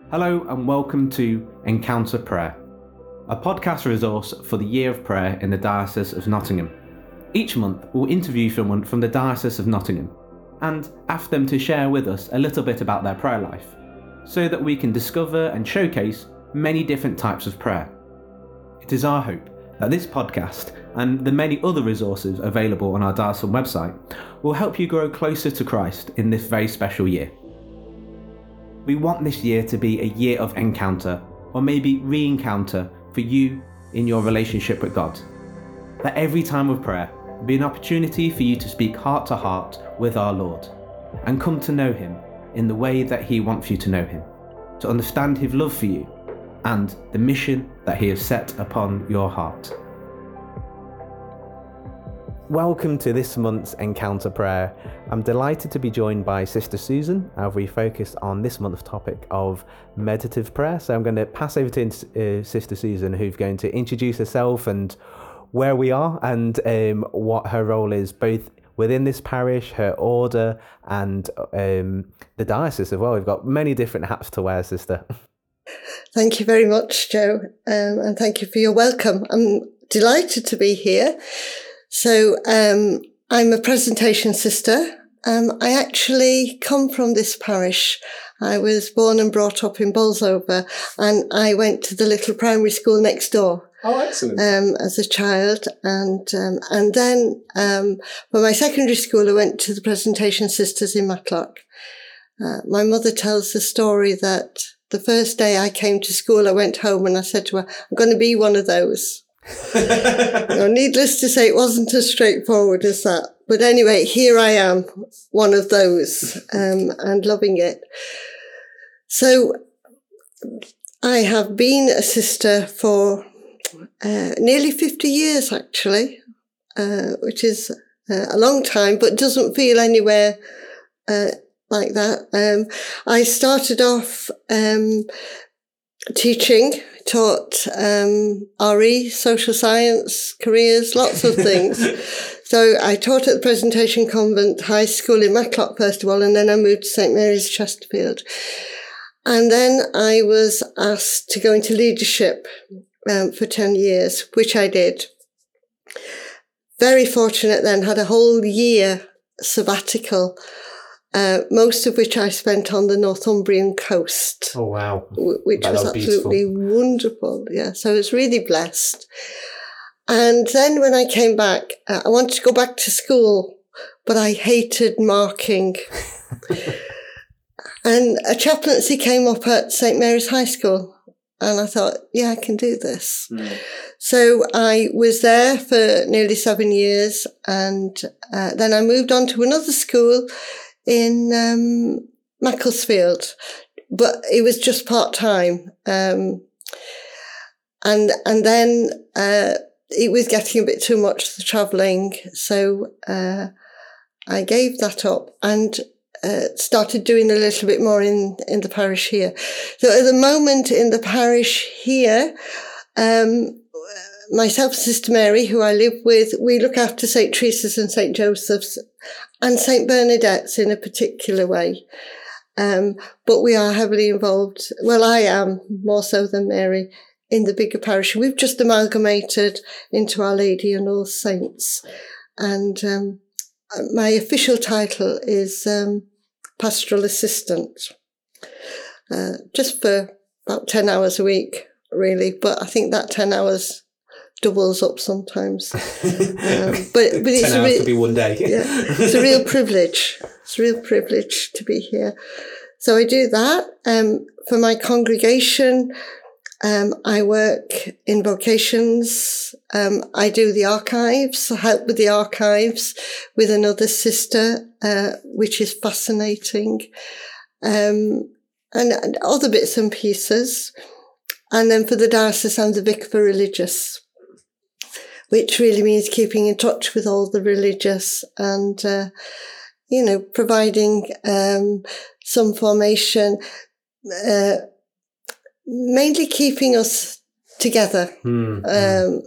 Hello and welcome to Encounter Prayer, a podcast resource for the Year of Prayer in the Diocese of Nottingham. Each month we'll interview someone from the Diocese of Nottingham and ask them to share with us a little bit about their prayer life, so that we can discover and showcase many different types of prayer. It is our hope that this podcast and the many other resources available on our diocesan website will help you grow closer to Christ in this very special year. We want this year to be a year of encounter, or maybe re-encounter for you in your relationship with God. That every time of prayer will be an opportunity for you to speak heart to heart with our Lord and come to know Him in the way that He wants you to know Him, to understand His love for you and the mission that He has set upon your heart. Welcome to this month's Encounter Prayer. I'm delighted to be joined by Sister Susan as we focus on this month's topic of meditative prayer. So I'm going to pass over to Sister Susan, who's going to introduce herself and where we are and what her role is, both within this parish, her order, and the diocese as well. We've got many different hats to wear, Sister. Thank you very much, Joe, and thank you for your welcome. I'm delighted to be here. So I'm a presentation sister. I actually come from this parish. I was born and brought up in Bolsover, and I went to the little primary school next door. Oh, excellent. As a child. And then for my secondary school, I went to the Presentation Sisters in Matlock. My mother tells the story that the first day I came to school, I went home and I said to her, I'm going to be one of those. Needless to say, it wasn't as straightforward as that. But anyway, here I am, one of those, and loving it. So I have been a sister for nearly 50 years, actually, which is a long time, but doesn't feel anywhere like that. I started off teaching, taught RE, social science, careers, lots of things. So I taught at the Presentation Convent High School in Matlock, first of all, and then I moved to St Mary's Chesterfield. And then I was asked to go into leadership for 10 years, which I did. Very fortunate then, had a whole year sabbatical, most of which I spent on the Northumbrian coast. Oh, wow. Which was absolutely wonderful. Yeah, so I was really blessed. And then when I came back, I wanted to go back to school, but I hated marking. And a chaplaincy came up at St Mary's High School. And I thought, yeah, I can do this. Mm. So I was there for nearly 7 years. And then I moved on to another school in Macclesfield, but it was just part-time. And then it was getting a bit too much, the travelling. So I gave that up and started doing a little bit more in the parish here. So at the moment in the parish here, myself and Sister Mary, who I live with, we look after St Teresa's and St Joseph's and St Bernadette's in a particular way. But we are heavily involved, well, I am more so than Mary, in the bigger parish. We've just amalgamated into Our Lady and All Saints. And my official title is Pastoral Assistant, just for about 10 hours a week, really. But I think that 10 hours doubles up sometimes. But it's 10 hours could be one day. Yeah, it's a real privilege. It's a real privilege to be here. So I do that. For my congregation, I work in vocations. I do the archives. I help with the archives with another sister, which is fascinating. And other bits and pieces. And then for the diocese, I'm the vicar for religious, which really means keeping in touch with all the religious and, providing some formation, mainly keeping us together and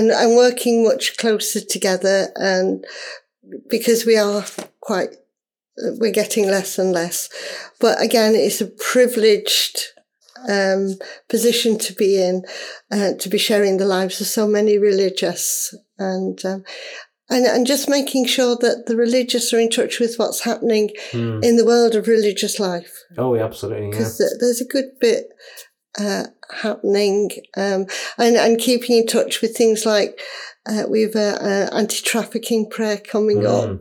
working much closer together, and because we are quite we're getting less and less. But again, it's a privileged position to be in, to be sharing the lives of so many religious, and just making sure that the religious are in touch with what's happening in the world of religious life. Oh, absolutely, because there's a good bit happening, and keeping in touch with things like we've anti-trafficking prayer coming up.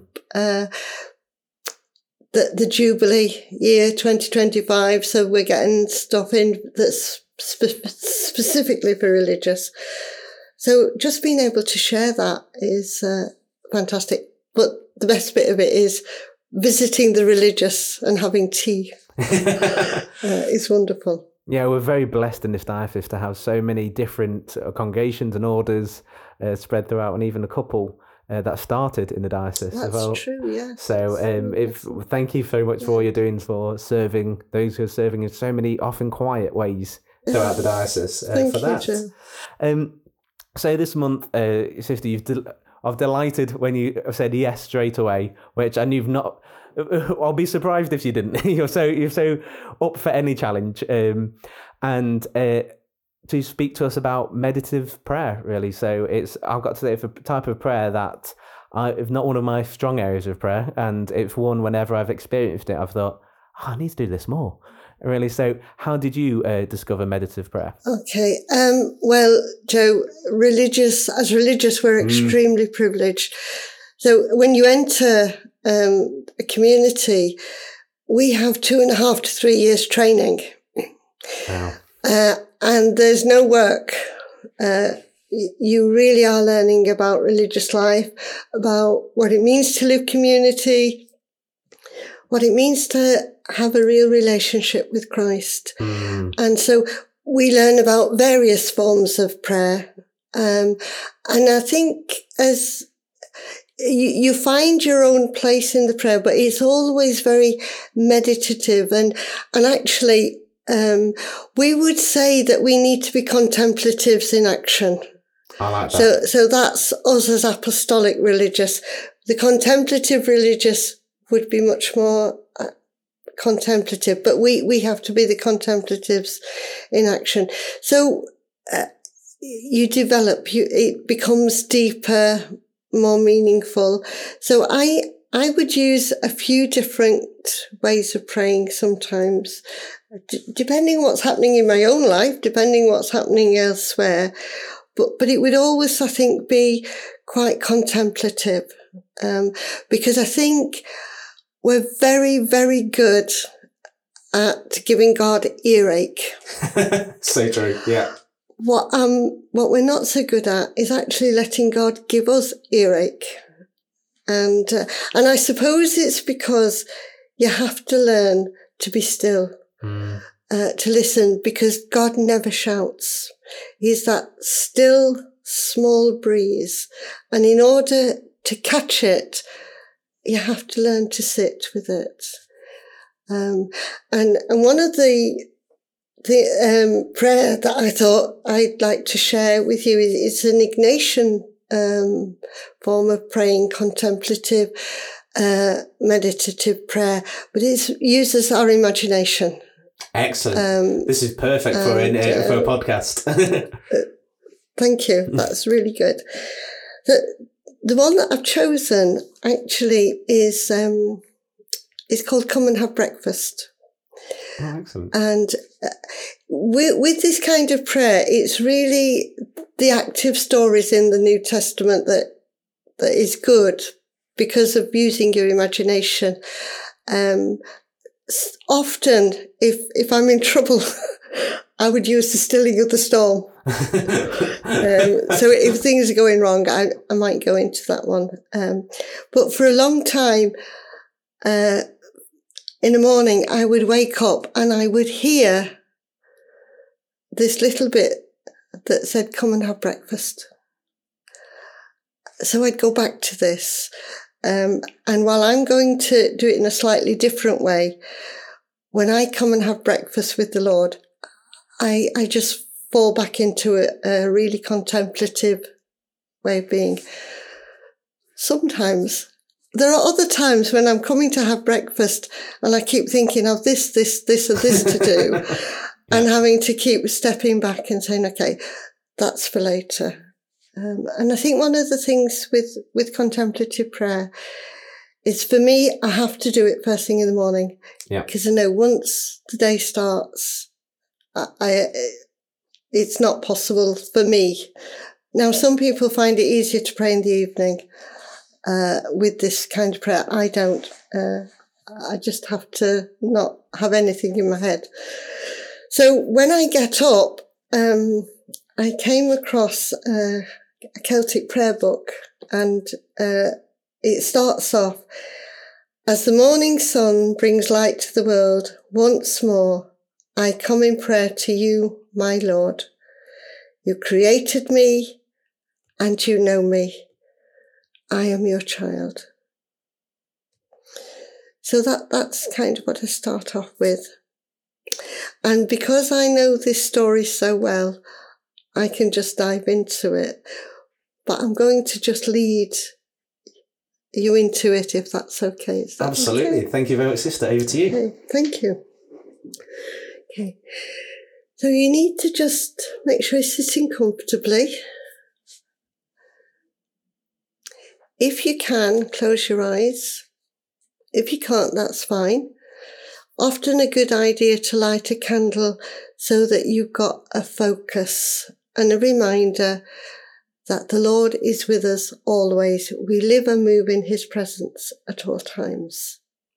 The Jubilee year 2025, so we're getting stuff in that's specifically for religious. So just being able to share that is fantastic. But the best bit of it is visiting the religious and having tea. It's wonderful. Yeah, we're very blessed in this diocese to have so many different congregations and orders spread throughout, and even a couple that started in the diocese. That's true, yes. So thank you so much for all you're doing for serving those who are serving in so many often quiet ways throughout the diocese. Thank for you, that. Joe. So this month, sister, I've delighted when you said yes straight away, which I knew not. I'll be surprised if you didn't. You're so up for any challenge, and to speak to us about meditative prayer, really. So I've got to say, it's a type of prayer that it's not one of my strong areas of prayer, and it's one whenever I've experienced it, I've thought, I need to do this more. Really. So how did you discover meditative prayer? Okay. Well, Joe, as religious, we're extremely privileged. So when you enter a community, we have 2.5 to 3 years training. Wow. And there's no work. You really are learning about religious life, about what it means to live community, what it means to have a real relationship with Christ. And so we learn about various forms of prayer. And I think as you find your own place in the prayer, but it's always very meditative. And actually, we would say that we need to be contemplatives in action. I like that. So that's us as apostolic religious. The contemplative religious would be much more contemplative, but we have to be the contemplatives in action. So you develop, it becomes deeper, more meaningful. So I would use a few different ways of praying sometimes, depending on what's happening in my own life, depending what's happening elsewhere. But it would always, I think, be quite contemplative, because I think we're very, very good at giving God earache. So true, yeah. What we're not so good at is actually letting God give us earache. And I suppose it's because you have to learn to be still, to listen, because God never shouts. He's that still, small breeze. And in order to catch it, you have to learn to sit with it. And one of the prayer that I thought I'd like to share with you is an Ignatian form of praying, contemplative, meditative prayer, but it uses our imagination. Excellent. This is perfect for a podcast. Thank you. That's really good. The one that I've chosen actually is called Come and Have Breakfast. Oh, excellent. And with this kind of prayer, it's really the active stories in the New Testament that is good because of using your imagination. Often, if I'm in trouble, I would use the stilling of the storm. So if things are going wrong, I might go into that one. But for a long time, in the morning, I would wake up and I would hear this little bit that said, come and have breakfast. So I'd go back to this. And while I'm going to do it in a slightly different way, when I come and have breakfast with the Lord, I just fall back into a really contemplative way of being. Sometimes there are other times when I'm coming to have breakfast and I keep thinking of this, and this to do, and having to keep stepping back and saying, okay, that's for later. And I think one of the things with contemplative prayer is, for me, I have to do it first thing in the morning. Yeah. Because I know once the day starts, it's not possible for me. Now, some people find it easier to pray in the evening with this kind of prayer. I don't. I just have to not have anything in my head. So when I get up, I came across a Celtic prayer book, and it starts off, "As the morning sun brings light to the world, once more, I come in prayer to you, my Lord. You created me and you know me. I am your child." So that's kind of what I start off with. And because I know this story so well, I can just dive into it. But I'm going to just lead you into it, if that's okay. Is that Absolutely. okay? Thank you very much, sister. Over to you. Okay, thank you. Okay. So you need to just make sure you're sitting comfortably. If you can, close your eyes. If you can't, that's fine. Often a good idea to light a candle so that you've got a focus and a reminder that the Lord is with us always. We live and move in his presence at all times.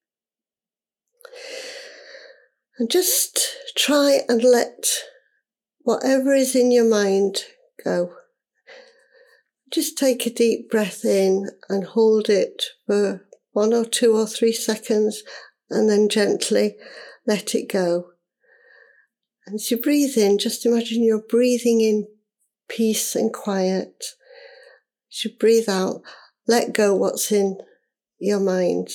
And just try and let whatever is in your mind go. Just take a deep breath in and hold it for 1 or 2 or 3 seconds, and then gently let it go. And as you breathe in, just imagine you're breathing in peace and quiet. As you breathe out, let go what's in your mind.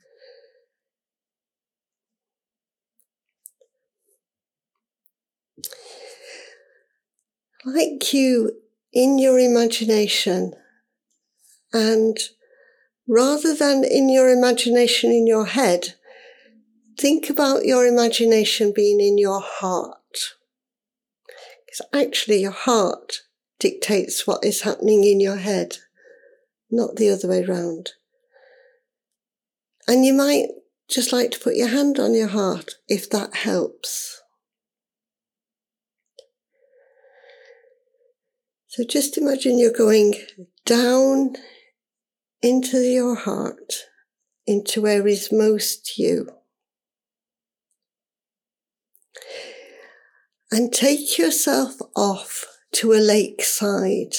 Like you in your imagination, and rather than in your imagination in your head, think about your imagination being in your heart. Because actually your heart dictates what is happening in your head, not the other way around. And you might just like to put your hand on your heart if that helps. So just imagine you're going down into your heart, into where is most you. And take yourself off to a lakeside.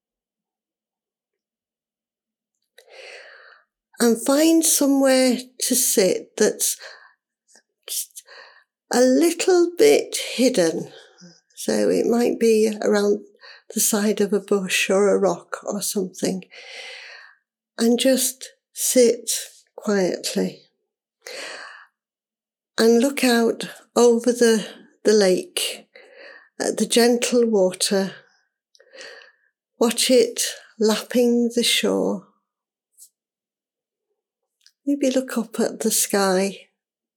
And find somewhere to sit that's just a little bit hidden. So it might be around the side of a bush or a rock or something. And just sit quietly. And look out over the lake at the gentle water. Watch it lapping the shore. Maybe look up at the sky.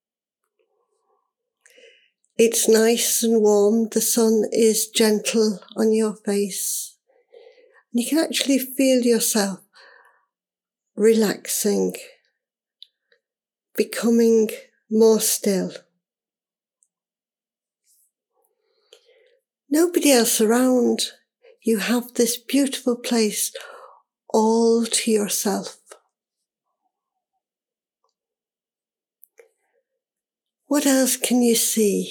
It's nice and warm. The sun is gentle on your face. And you can actually feel yourself relaxing, becoming more still. Nobody else around. You have this beautiful place all to yourself. What else can you see?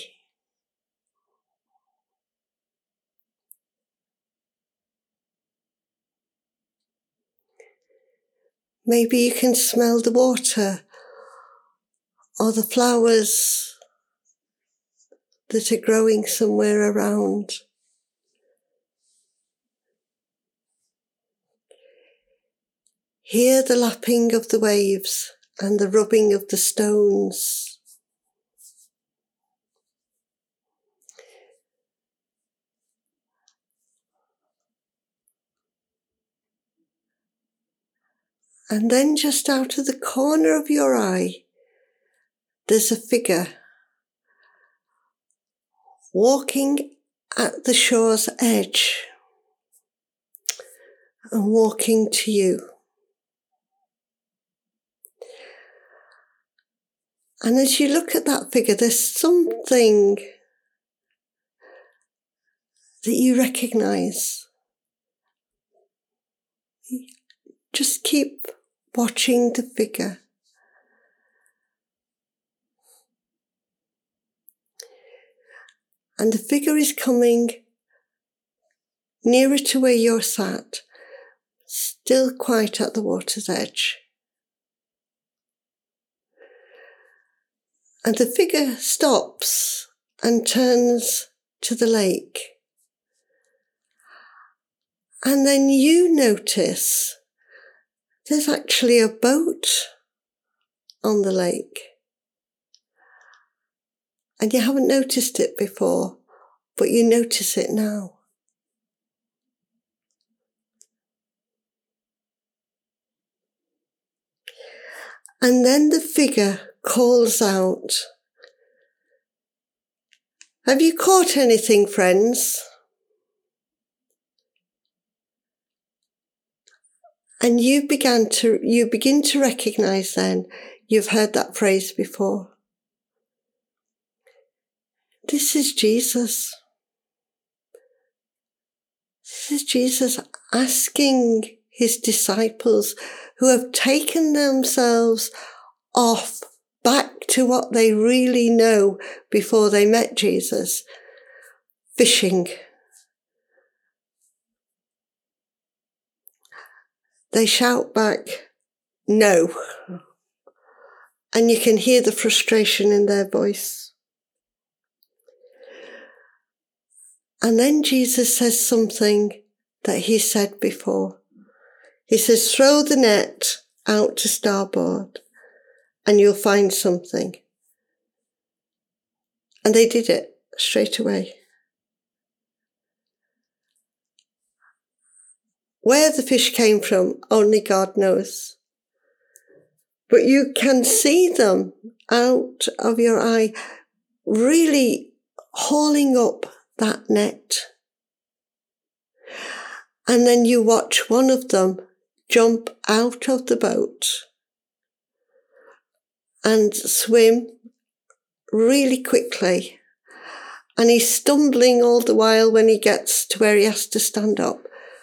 Maybe you can smell the water or the flowers that are growing somewhere around. Hear the lapping of the waves and the rubbing of the stones. And then just out of the corner of your eye, there's a figure walking at the shore's edge and walking to you. And as you look at that figure, there's something that you recognize. Just keep watching the figure. And the figure is coming nearer to where you're sat, still quite at the water's edge. And the figure stops and turns to the lake. And then you notice there's actually a boat on the lake. And you haven't noticed it before, but you notice it now. And then the figure calls out, "Have you caught anything, friends?" And you begin to recognize then you've heard that phrase before. This is Jesus. This is Jesus asking his disciples who have taken themselves off back to what they really know before they met Jesus, fishing. They shout back, "No." And you can hear the frustration in their voice. And then Jesus says something that he said before. He says, "Throw the net out to starboard and you'll find something." And they did it straight away. Where the fish came from, only God knows. But you can see them out of your eye, really hauling up that net. And then you watch one of them jump out of the boat and swim really quickly. And he's stumbling all the while when he gets to where he has to stand up.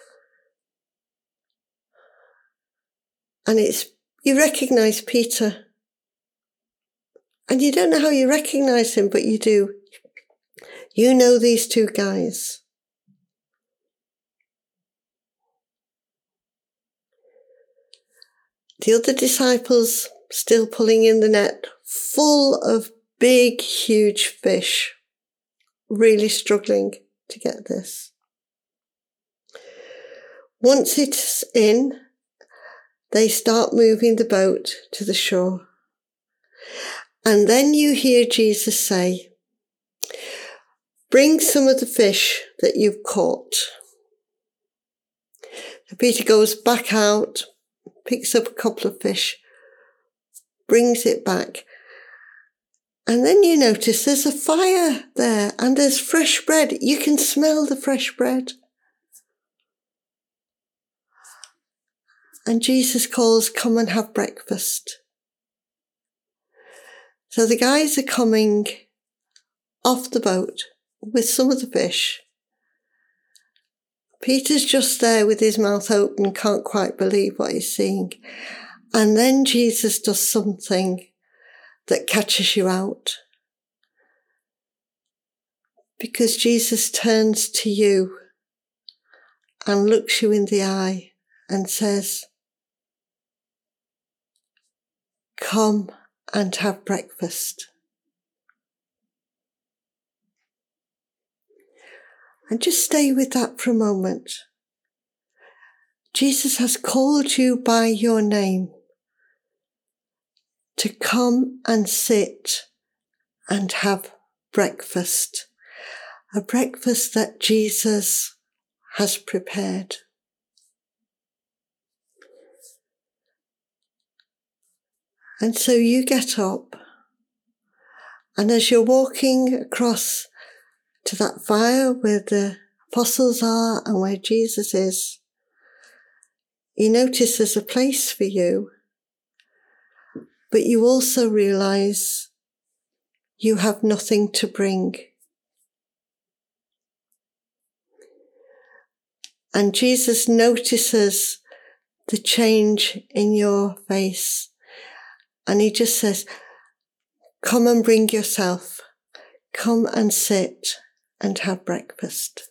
And you recognise Peter. And you don't know how you recognise him, but you do. You know these two guys. The other disciples still pulling in the net, full of big, huge fish, really struggling to get this. Once it's in, they start moving the boat to the shore. And then you hear Jesus say, "Bring some of the fish that you've caught." So Peter goes back out, picks up a couple of fish, brings it back. And then you notice there's a fire there and there's fresh bread. You can smell the fresh bread. And Jesus calls, "Come and have breakfast." So the guys are coming off the boat with some of the fish. Peter's just there with his mouth open, can't quite believe what he's seeing. And then Jesus does something that catches you out. Because Jesus turns to you and looks you in the eye and says, "Come and have breakfast." And just stay with that for a moment. Jesus has called you by your name to come and sit and have breakfast. A breakfast that Jesus has prepared. And so you get up, and as you're walking across to that fire where the apostles are and where Jesus is, you notice there's a place for you, but you also realize you have nothing to bring. And Jesus notices the change in your face. And he just says, come and bring yourself. Come and sit and have breakfast.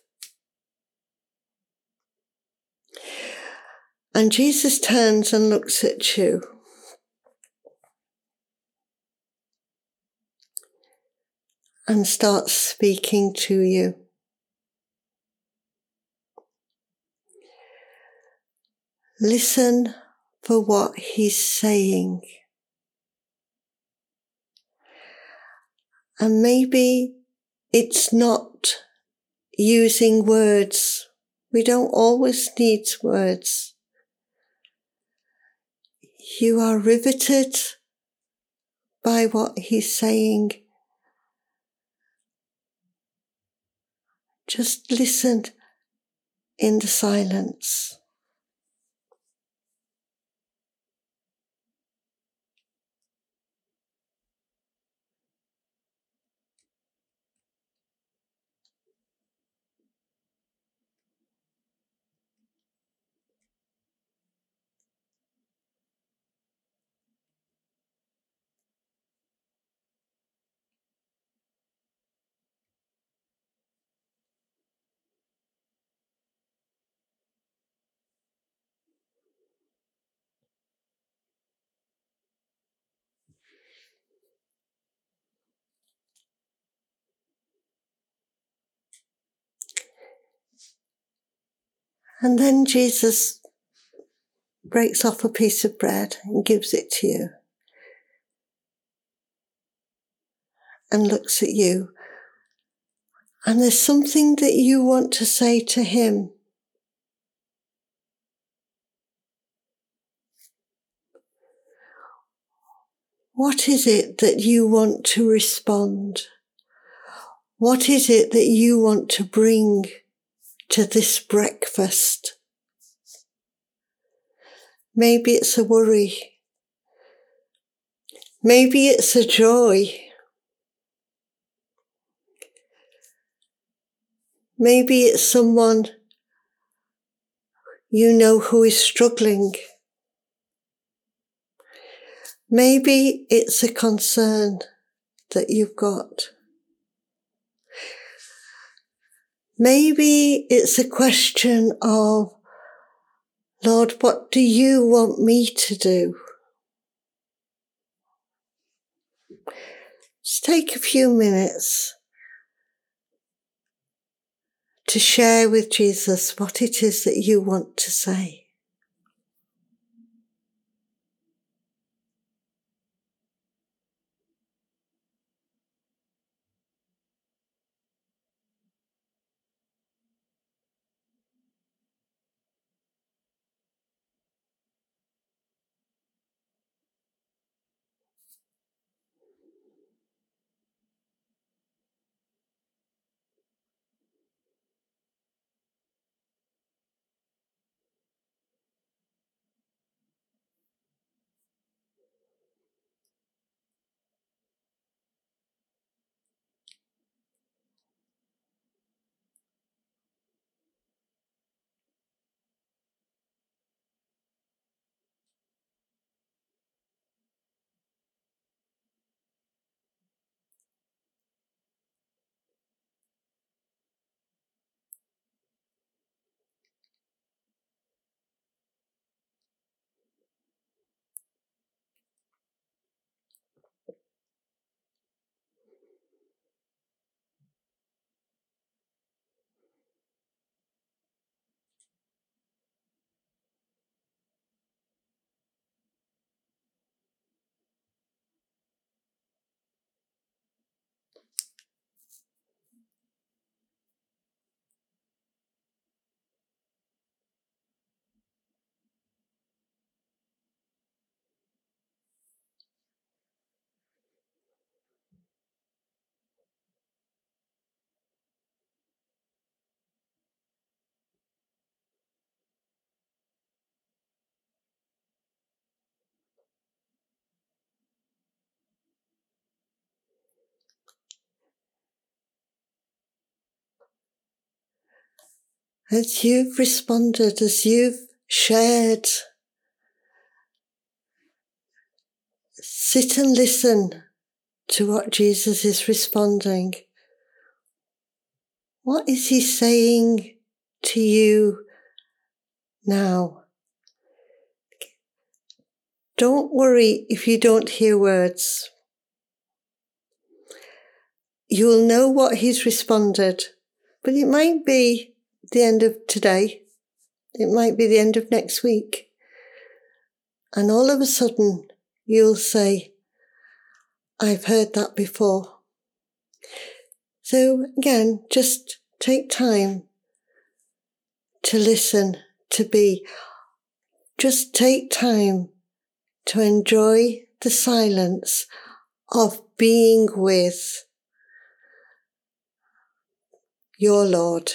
And Jesus turns and looks at you. And starts speaking to you. Listen for what he's saying. And maybe it's not using words. We don't always need words. You are riveted by what he's saying. Just listen in the silence. And then Jesus breaks off a piece of bread and gives it to you and looks at you. And there's something that you want to say to him. What is it that you want to respond? What is it that you want to bring to this breakfast? Maybe it's a worry. Maybe it's a joy. Maybe it's someone you know who is struggling. Maybe it's a concern that you've got. Maybe it's a question of, Lord, what do you want me to do? Just take a few minutes to share with Jesus what it is that you want to say. as you've responded, as you've shared, sit and listen to what Jesus is responding. What is he saying to you now? Don't worry if you don't hear words. You'll know what he's responded, but it might be the end of today. It might be the end of next week. And all of a sudden, you'll say, I've heard that before. So again, just take time to listen, to be. Just take time to enjoy the silence of being with your Lord.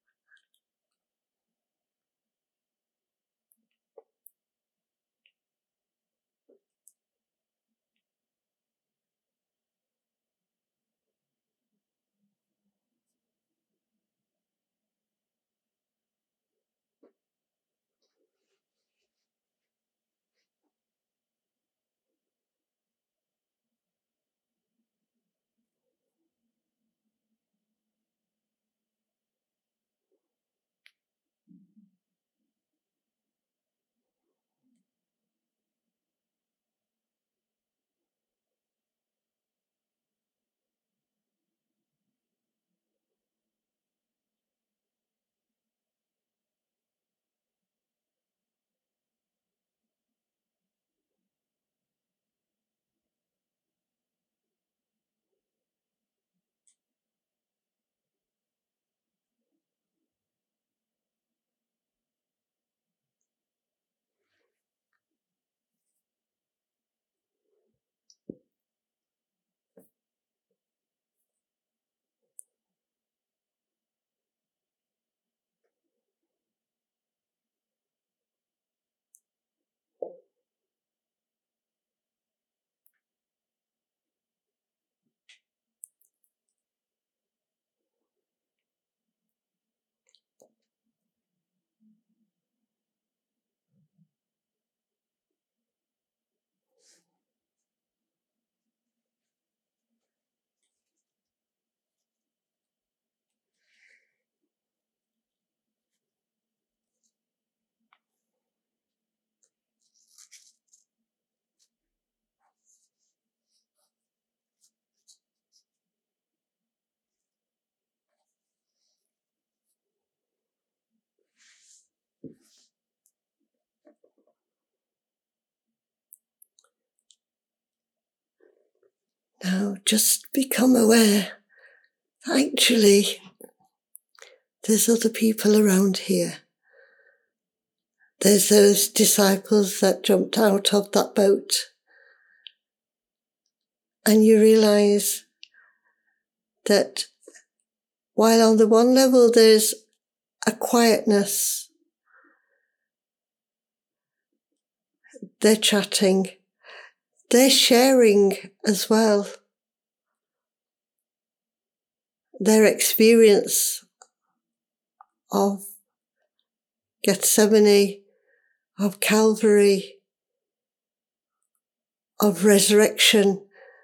Now just become aware that actually there's other people around here. There's those disciples that jumped out of that boat. And you realise that while on the one level there's a quietness, they're chatting, they're sharing as well their experience of Gethsemane, of Calvary, of resurrection,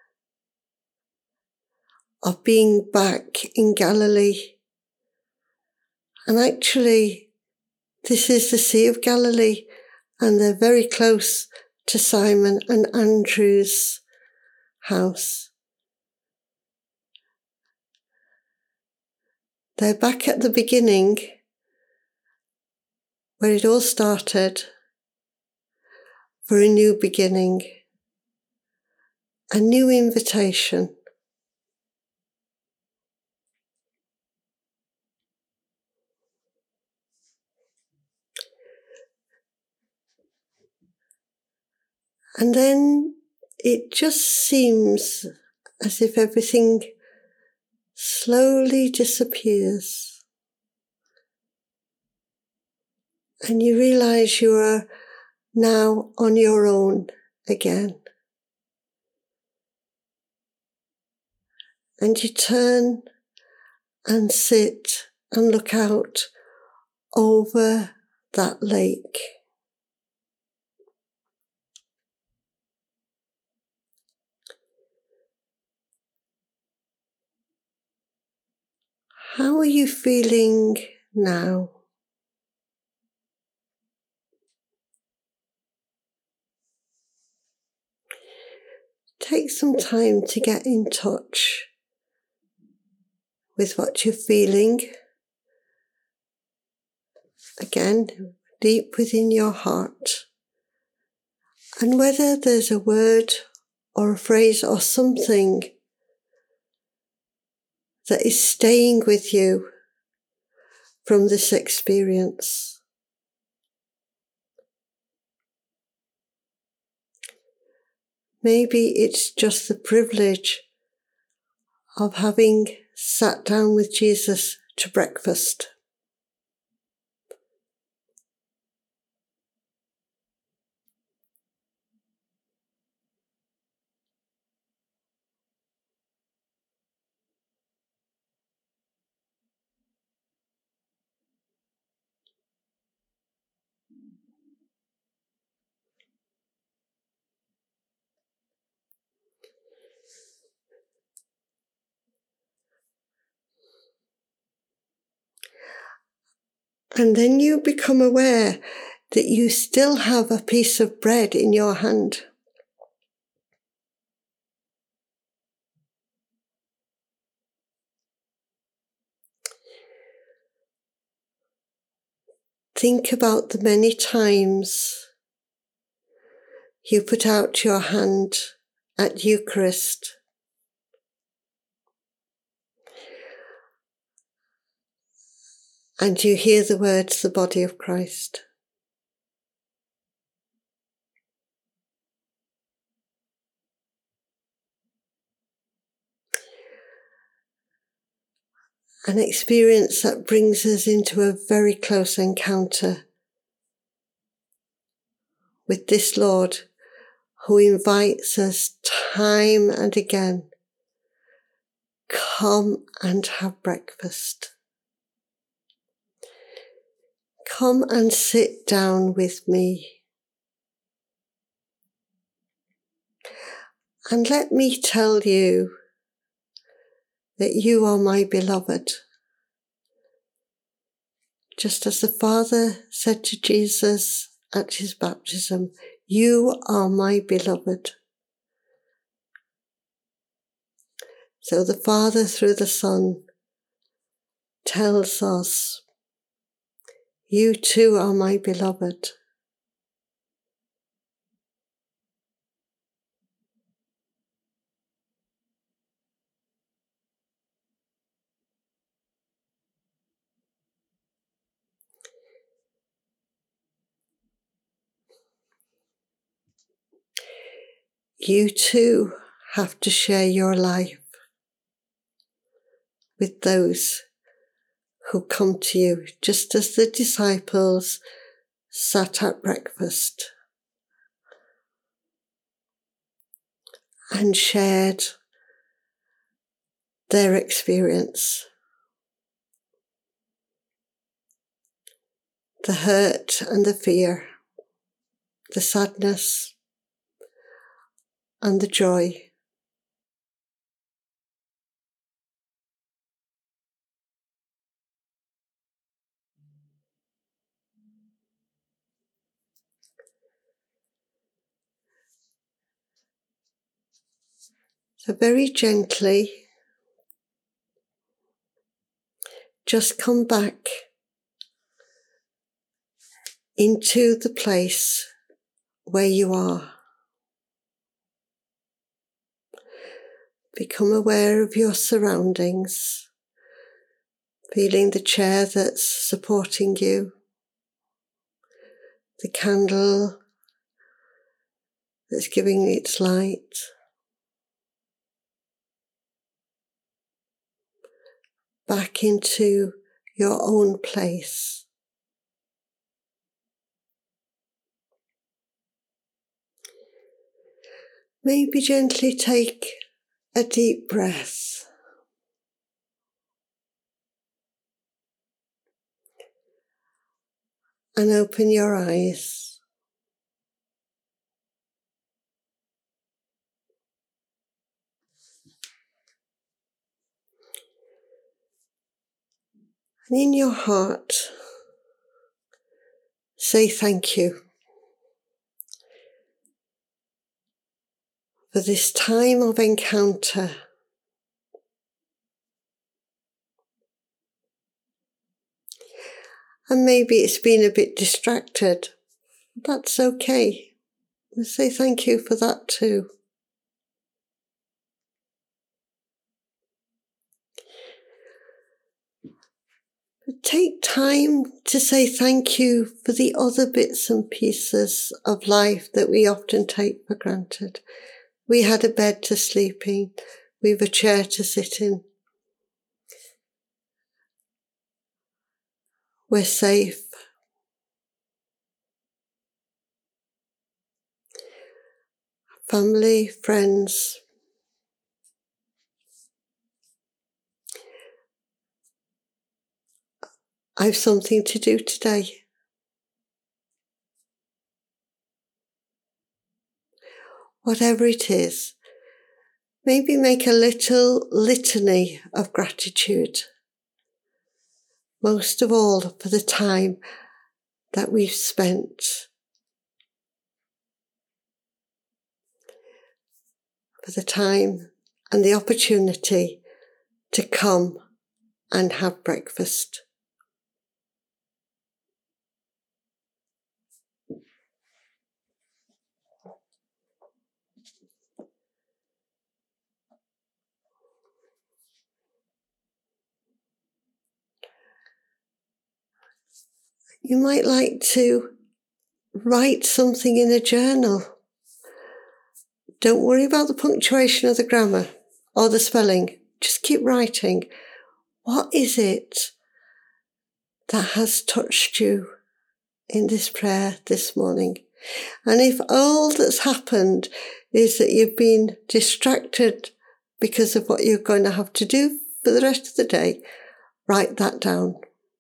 of being back in Galilee. And actually, this is the Sea of Galilee, and they're very close to Simon and Andrew's house. They're back at the beginning, where it all started, for a new beginning, a new invitation. And then it just seems as if everything slowly disappears. And you realise you are now on your own again. And you turn and sit and look out over that lake. How are you feeling now? Take some time to get in touch with what you're feeling. Again, deep within your heart. And whether there's a word or a phrase or something that is staying with you from this experience. Maybe it's just the privilege of having sat down with Jesus to breakfast. And then you become aware that you still have a piece of bread in your hand. Think about the many times you put out your hand at Eucharist. And you hear the words, the body of Christ. An experience that brings us into a very close encounter with this Lord who invites us time and again, come and have breakfast. Come and sit down with me. And let me tell you that you are my beloved. Just as the Father said to Jesus at his baptism, you are my beloved. So the Father through the Son tells us, you too are my beloved. You too have to share your life with those who come to you, just as the disciples sat at breakfast and shared their experience. The hurt and the fear, the sadness and the joy. So very gently, just come back into the place where you are. Become aware of your surroundings, feeling the chair that's supporting you, the candle that's giving its light. Back into your own place. Maybe gently take a deep breath. and open your eyes. And in your heart, say thank you for this time of encounter. And maybe it's been a bit distracted. That's okay. We'll say thank you for that too. But take time to say thank you for the other bits and pieces of life that we often take for granted. We had a bed to sleep in. We've a chair to sit in. We're safe. Family, friends. I've something to do today. Whatever it is, maybe make a little litany of gratitude. Most of all for the time that we've spent. For the time and the opportunity to come and have breakfast. You might like to write something in a journal. Don't worry about the punctuation or the grammar or the spelling. Just keep writing. What is it that has touched you in this prayer this morning? And if all that's happened is that you've been distracted because of what you're going to have to do for the rest of the day, write that down.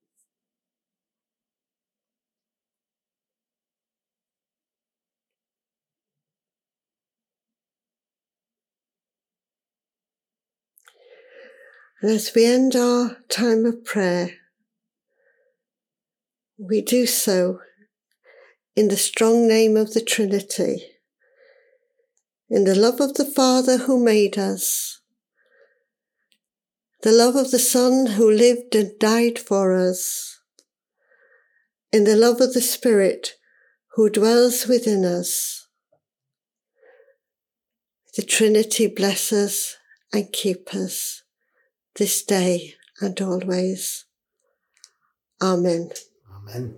And as we end our time of prayer, we do so in the strong name of the Trinity, in the love of the Father who made us, the love of the Son who lived and died for us, in the love of the Spirit who dwells within us. The Trinity bless us and keep us this day and always. Amen. Amen.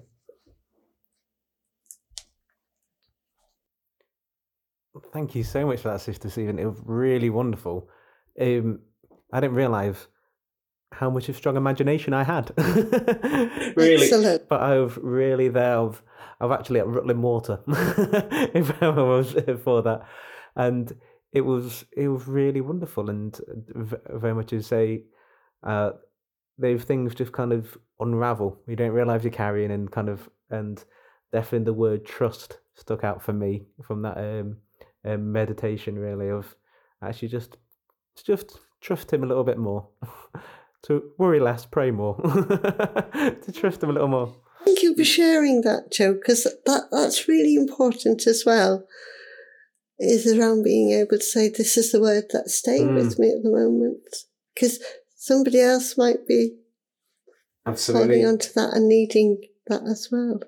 Thank you so much for that, Sister Stephen. It was really wonderful. I didn't realise how much of strong imagination I had. Really. Excellent. But I've really I've actually at Rutland Water if I was for that. And it was really wonderful, and very much as say those things just kind of unravel. You don't realise you're carrying, and definitely the word trust stuck out for me from that meditation, really, of actually just trust him a little bit more. To worry less, pray more. To trust him a little more. Thank you for sharing that, Joe, because that's really important as well, is around being able to say, this is the word that's staying with me at the moment. Because somebody else might be absolutely holding on to that and needing that as well.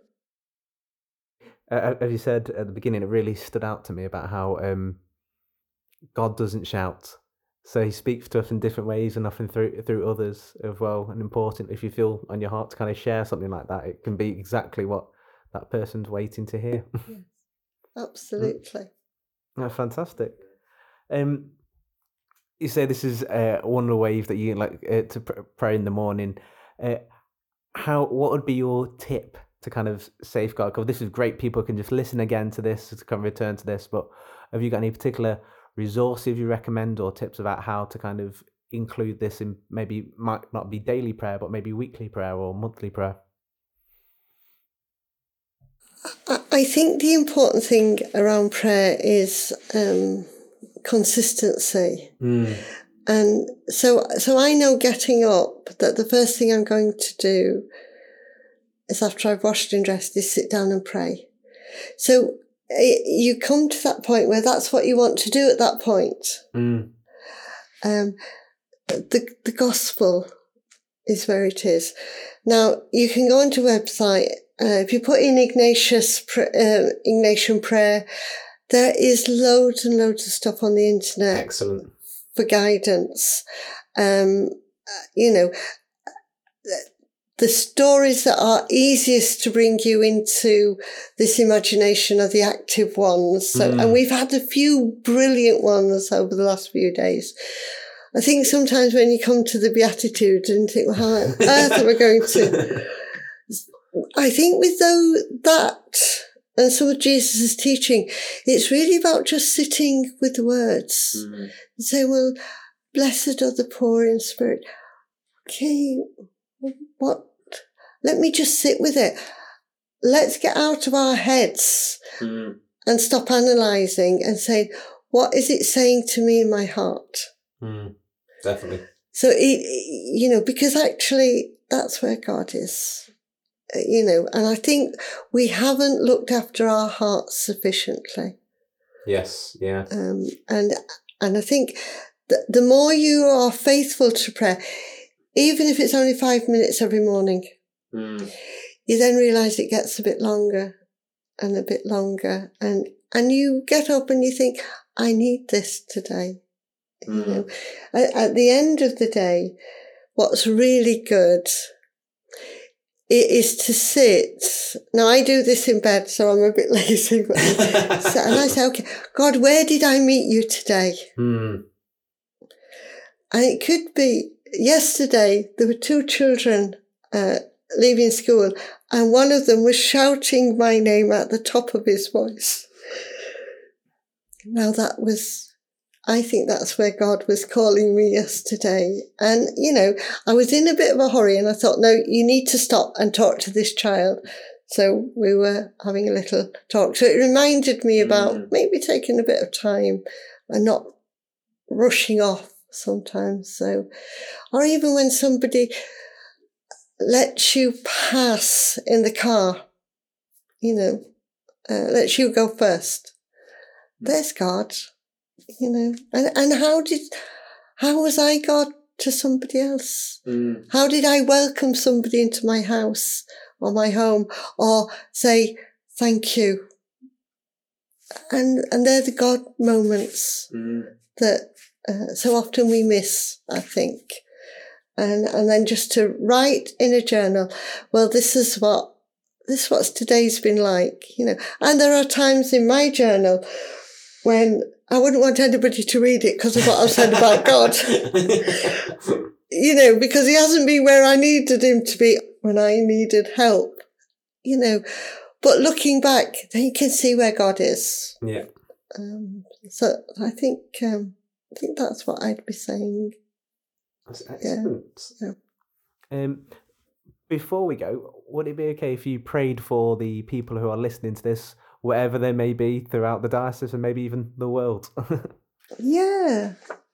As you said at the beginning, it really stood out to me about how God doesn't shout. So he speaks to us in different ways, and often through others as well. And important, if you feel on your heart to kind of share something like that, it can be exactly what that person's waiting to hear. Yes, absolutely. That's fantastic. You say this is one of the ways that you like to pray in the morning. What would be your tip to kind of safeguard? Because this is great, people can just listen again to this, to kind of return to this, but have you got any particular resources you recommend or tips about how to kind of include this in, maybe might not be daily prayer, but maybe weekly prayer or monthly prayer? I think the important thing around prayer is consistency. And so I know getting up that the first thing I'm going to do is, after I've washed and dressed, is sit down and pray. So you come to that point where that's what you want to do at that point. The gospel is where it is. Now, you can go onto a website. If you put in Ignatian prayer, there is loads and loads of stuff on the internet. Excellent. For guidance. The stories that are easiest to bring you into this imagination are the active ones. So, and we've had a few brilliant ones over the last few days. I think sometimes when you come to the Beatitudes and think, well, how on earth am I going to? I think with that and some of Jesus' teaching, it's really about just sitting with the words and say, well, blessed are the poor in spirit. Okay, what? Let me just sit with it. Let's get out of our heads and stop analysing and say, what is it saying to me in my heart? Definitely. So, because actually that's where God is, and I think we haven't looked after our hearts sufficiently. Yes, yeah. And I think that the more you are faithful to prayer, even if it's only 5 minutes every morning, you then realise it gets a bit longer and a bit longer. And you get up and you think, I need this today. At the end of the day, what's really good is to sit. Now, I do this in bed, so I'm a bit lazy. And I say, okay, God, where did I meet you today? And it could be yesterday, there were 2 children leaving school, and one of them was shouting my name at the top of his voice. Now I think that's where God was calling me yesterday. And, I was in a bit of a hurry and I thought, no, you need to stop and talk to this child. So we were having a little talk. So it reminded me about maybe taking a bit of time and not rushing off sometimes. So, or even when somebody lets you pass in the car, lets you go first. There's God. And how was I God to somebody else? How did I welcome somebody into my house or my home or say thank you? And they're the God moments that so often we miss, I think. And then just to write in a journal, well, this is what today's been like, And there are times in my journal when I wouldn't want anybody to read it because of what I've said about God. Because he hasn't been where I needed him to be when I needed help. But looking back, then you can see where God is. Yeah. So I think that's what I'd be saying. That's excellent. Yeah. Before we go, would it be okay if you prayed for the people who are listening to this, wherever they may be throughout the diocese and maybe even the world? Yeah.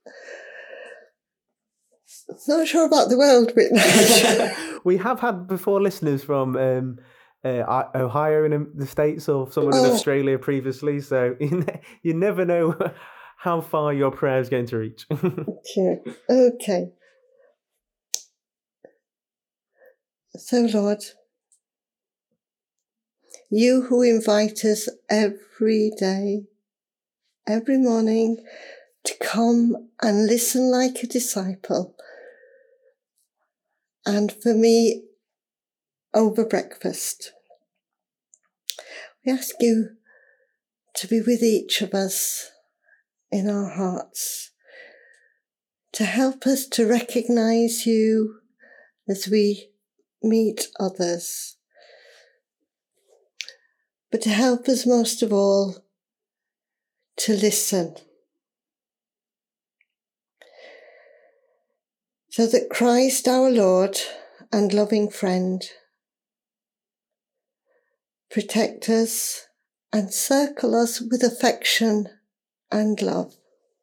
Not sure about the world bit. We have had before listeners from Ohio in the States or someone in Australia previously, so you never know how far your prayer is going to reach. Okay. So, Lord, you who invite us every day, every morning, to come and listen like a disciple, and for me, over breakfast. We ask you to be with each of us in our hearts, to help us to recognise you as we meet others, but to help us most of all to listen, so that Christ our Lord and loving friend protect us, and circle us with affection and love.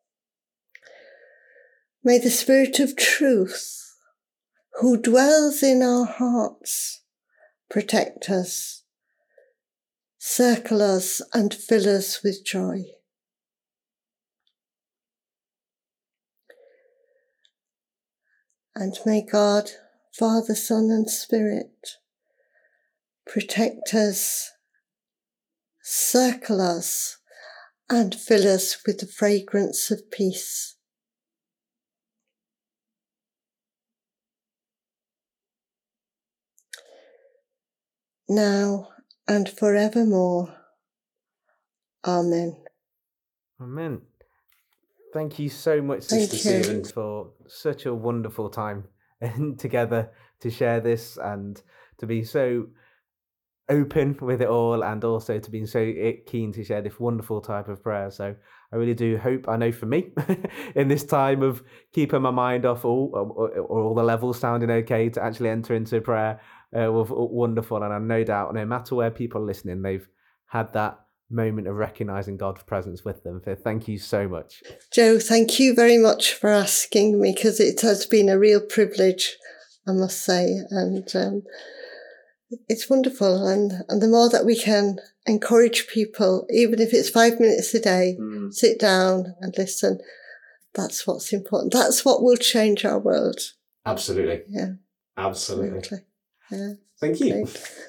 May the Spirit of truth, who dwells in our hearts, protect us, circle us, and fill us with joy. And may God, Father, Son, and Spirit protect us, circle us, and fill us with the fragrance of peace. Now and forevermore. Amen. Amen. Thank you so much, Sister Susan, for such a wonderful time together to share this and to be so open with it all, and also to be so keen to share this wonderful type of prayer. So I really do hope, I know for me, in this time of keeping my mind off all the levels sounding okay, to actually enter into prayer was wonderful. And I'm no doubt, no matter where people are listening, they've had that moment of recognizing God's presence with them. So thank you so much. Joe, thank you very much for asking me, because it has been a real privilege, I must say, and it's wonderful. And the more that we can encourage people, even if it's 5 minutes a day, sit down and listen, that's what's important. That's what will change our world. Absolutely. Yeah. Absolutely. Yeah. Thank you.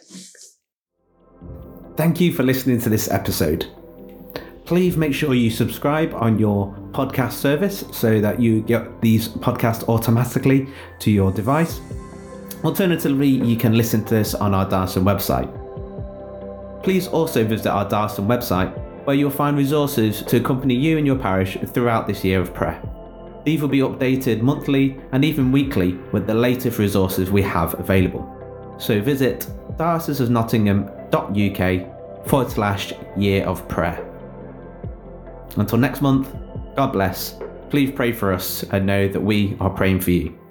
Thank you for listening to this episode. Please make sure you subscribe on your podcast service so that you get these podcasts automatically to your device. Alternatively, you can listen to this on our Darson website. Please also visit our Darson website, where you'll find resources to accompany you and your parish throughout this year of prayer. These will be updated monthly and even weekly with the latest resources we have available. So visit dioceseofnottingham.uk/year of prayer. Until next month, God bless. Please pray for us and know that we are praying for you.